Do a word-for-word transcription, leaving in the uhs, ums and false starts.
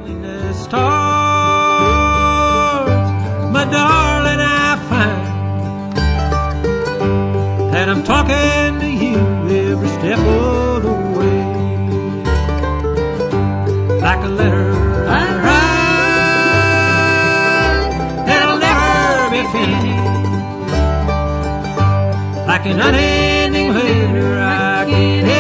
loneliness starts, my darling, I find that I'm talking to you every step of the way, like a letter I write that'll never be finished, like an unending letter I can't